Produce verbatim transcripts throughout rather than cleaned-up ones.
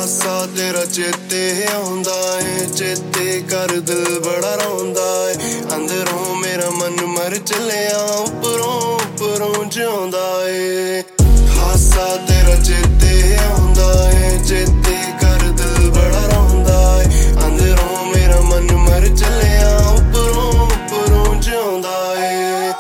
ਹਾਸਾ ਤੇਰਾ ਚੇਤੇ ਆਉਂਦਾ ਏ, ਚੇਤੇ ਕਰ ਦਿਲ ਬੜਾ ਰੋਂਦਾ ਏ। ਅੰਦਰੋਂ ਮੇਰਾ ਮਨ ਮਰ ਚੱਲਿਆ, ਉੱਪਰੋਂ ਉੱਪਰੋਂ ਜਿਉਂਦਾ ਏ। ਹਾਸਾ ਤੇਰਾ ਚੇਤੇ ਆਉਂਦਾ ਏ, ਚੇਤੇ ਕਰ ਦਿਲ ਬੜਾ ਰੋਂਦਾ ਏ। ਅੰਦਰੋਂ ਮੇਰਾ ਮਨ ਮਰ ਚੱਲਿਆ, ਉੱਪਰੋਂ ਉੱਪਰੋਂ ਜਿਉਂਦਾ ਏ।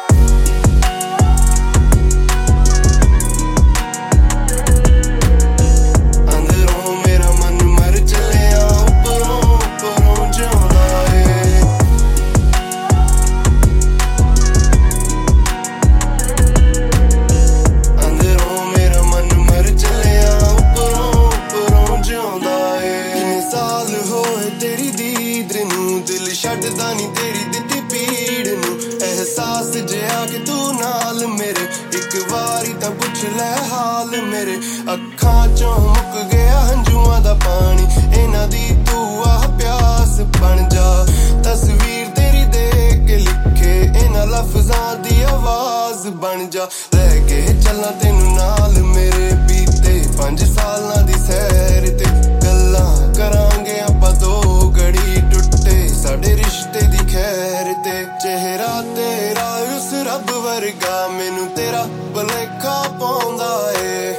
ਛੱਡਦਾ ਨੀ ਤੇਰੀ ਦਿੱਤੀ ਪੀੜ ਨੂੰ, ਅਹਿਸਾਸ ਜਿਹਾ ਕਿ ਤੂੰ ਨਾਲ ਮੇਰੇ। ਇੱਕ ਵਾਰੀ ਤਾਂ ਪੁੱਛ ਲੈ ਹਾਲ ਮੇਰੇ। ਅੱਖਾਂ ਚੋਂ ਮੁੱਕ ਗਿਆ ਹੰਝੂਆਂ ਦਾ ਪਾਣੀ, ਇਹਨਾਂ ਦੀ ਤੂੰ ਆਹ ਪਿਆਸ ਬਣ ਜਾ। ਤਸਵੀਰ ਤੇਰੀ ਦੇਖ ਕੇ ਲਿਖੇ ਇਹਨਾਂ ਲਫ਼ਜ਼ਾਂ ਦੀ ਆਵਾਜ਼ ਬਣ ਜਾ। ਲੈ ਕੇ ਚੱਲਾਂ ਤੈਨੂੰ ਨਾਲ ਮੇਰੇ, ਬੀਤੇ ਪੰਜ ਸਾਲਾਂ ਦੀ ਸੈਰ ਤੇ ਗੱਲਾਂ ਕਰਾਂਗੇ ਆਪਾਂ ਦੋ ਘੜੀ, ਟੁੱਟੇ ਸਾਡੇ ਰਿਸ਼ਤੇ ਦੀ ਖੈਰ ਤੇ। ਚਿਹਰਾ ਤੇਰਾ ਉਸ ਰੱਬ ਵਰਗਾ, ਮੈਨੂੰ ਤੇਰਾ ਭੁਲੇਖਾ ਪਾਉਂਦਾ ਏ,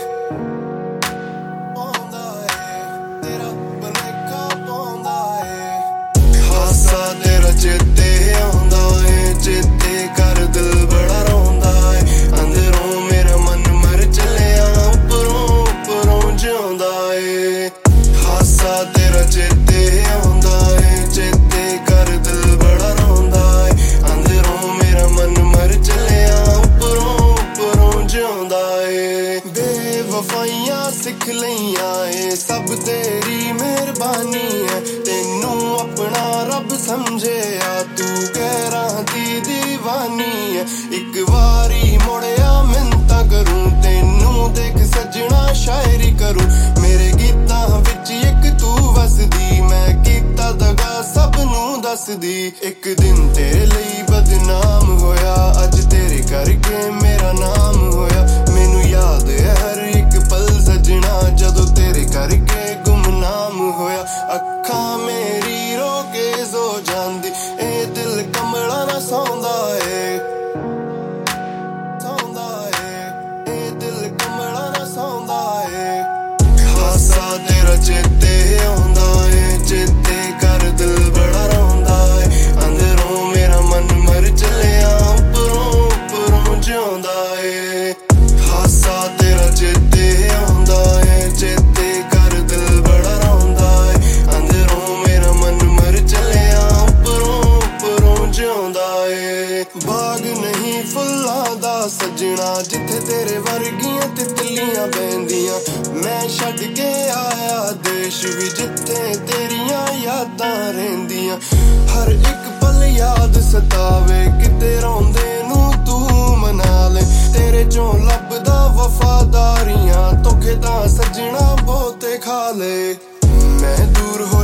ਪਾਉਂਦਾ ਏ, ਤੇਰਾ ਭੁਲੇਖਾ ਪਾਉਂਦਾ ਏ। ਹਾਸਾ ਤੇਰਾ ਚੇਤੇ ਆਉਂਦਾ ਏ, ਚੇਤੇ ਕਰ ਦਿਲ ਬੜਾ ਰੋਂਦਾ ਏ। ਅੰਦਰੋਂ ਮੇਰਾ ਮਨ ਮਰ ਚੱਲਿਆ, ਉੱਪਰੋਂ ਉੱਪਰੋਂ ਜਿਉਂਦਾ ਏ। ਹਾਸਾ ਤੇਰਾ ਚੇਤੇ ਆਉਂਦਾ ਏ, ਚੇਤੇ ਕਰ ਦਿਲ ਬੜਾ ਰੋਂਦਾ ਏ। ਅੰਦਰੋਂ ਮੇਰਾ ਮਨ ਮਰ ਚੱਲਿਆ, ਉੱਪਰੋਂ ਉੱਪਰੋਂ ਜਿਉਂਦਾ ਏ। ਬੇਵਫਾਈਆਂ ਸਿੱਖ ਲਈਆਂ ਏ, ਸਭ ਤੇਰੀ ਮਿਹਰਬਾਨੀ ਏ। ਤੈਨੂੰ ਆਪਣਾ ਰੱਬ ਸਮਝਿਆ, ਤੂੰ ਗੈਰਾਂ ਦੀ ਦੀਵਾਨੀ ਏ। ਇੱਕ ਵਾਰੀ ਮੁੜਿਆ ਮਿੰਨਤਾਂ ਕਰੂੰ, ਤੈਨੂੰ ਦੇਖ ਸੱਜਣਾ ਸ਼ਾਇਰੀ ਕਰੂੰ। ਮੇਰੇ ਗੀਤਾਂ ਵਿੱਚ ਇੱਕ ਤੂੰ ਵਸਦੀ, ਮੈਂ ਕੀਤਾ ਦਗਾ ਸਭ ਨੂੰ ਦੱਸਦੀ। ਇੱਕ ਦਿਨ ਤੇਰੇ ਲਈ ਬਦਨਾਮ ਹੋਇਆ, ਅੱਜ ਤੇਰੇ ਕਰਕੇ ਮੇਰਾ ਨਾਮ ਹੋਇਆ। ਮੈਨੂੰ ਯਾਦ ਹੈ ਹਰ ਇੱਕ ਪਲ ਸੱਜਣਾ, ਜਦੋਂ ਤੇਰੇ ਕਰਕੇ ਗੁੰਮਨਾਮ ਹੋਇਆ। ਅੱਖਾਂ ਮੇਰੀ ਰੋ ਕੇ ਸੋ ਜਾਂਦੀ, ਇਹ ਦਿਲ ਕੰਬਲਾ ਨਾ ਸੌਂਦਾ ਏ, ਸੌਂਦਾ ਏ, ਇਹ ਦਿਲ ਕੰਬਲਾ ਨਾ ਸੌਂਦਾ ਏ। ਹਾਸਾ ਤੇਰਾ ਚੇਤੇ ਆਉਂਦਾ ਏ, ਚੇਤੇ ਕਰ ਦਿਲ ਬੜਾ ਰੋਂਦਾ ਏ। ਅੰਦਰੋਂ ਮੇਰਾ ਮਨ ਮਰ ਚੱਲਿਆ, ਉੱਪਰੋਂ ਉੱਪਰੋਂ ਜਿਉਂਦਾ ਏ। ਹਾਸਾ ਤੇਰਾ ਚੇਤੇ ਆਉਂਦਾ ਏ, ਚੇਤੇ ਕਰ ਦਿਲ ਬੜਾ ਰੋਂਦਾ ਏ। ਅੰਦਰੋਂ ਮੇਰਾ ਮਨ ਮਰ ਚੱਲਿਆ, ਉੱਪਰੋਂ ਉੱਪਰੋਂ ਜਿਉਂਦਾ ਏ। ਬਾਗ ਨਹੀਂ ਫੁੱਲਾਂ ਦਾ ਸੱਜਣਾ, ਜਿੱਥੇ ਤੇਰੇ ਵਰਗੀਆਂ ਤਿਤਲੀਆਂ ਬਹਿੰਦੀਆਂ। ਮੈਂ ਛੱਡ ਕੇ ਆਇਆ ਦੇਸ਼ ਵੀ, ਜਿੱਥੇ ਤੇਰੀਆਂ ਯਾਦਾਂ ਰਹਿੰਦੀਆਂ। ਹਰ ਇੱਕ ਪਲ ਯਾਦ ਸਤਾਵੇ, ਕਿਤੇ ਰੋਂਦੇ ਨੂੰ ਤੂੰ ਮਨਾ ਲੈ। ਤੇਰੇ ਚੋਂ ਲੱਭਦਾ ਵਫਾਦਾਰੀਆਂ, ਧੋਖੇ ਤਾਂ ਸੱਜਣਾ ਬਹੁਤੇ ਖਾ ਲੈ। ਮੈਂ ਦੂਰ ਹੋ